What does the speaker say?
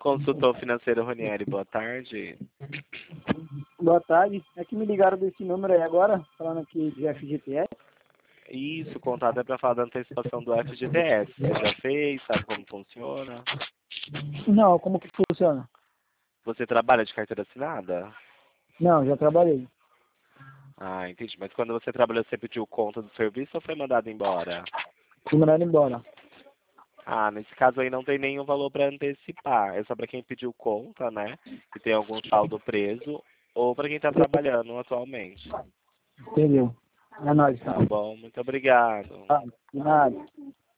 Consultor financeiro Ronieri, boa tarde. Boa tarde. É que me ligaram desse número aí agora, falando aqui de FGTS. Isso, o contato é para falar da antecipação do FGTS. Você já fez? Sabe como funciona? Não, como que funciona? Você trabalha de carteira assinada? Não, já trabalhei. Ah, entendi. Mas quando você trabalhou, você pediu conta do serviço ou foi mandado embora? Fui mandado embora. Ah, nesse caso aí não tem nenhum valor para antecipar. É só para quem pediu conta, né? Que tem algum saldo preso, ou para quem está trabalhando atualmente. Entendeu? É nóis, Tá cara. bom, muito obrigado. Ah, de nada.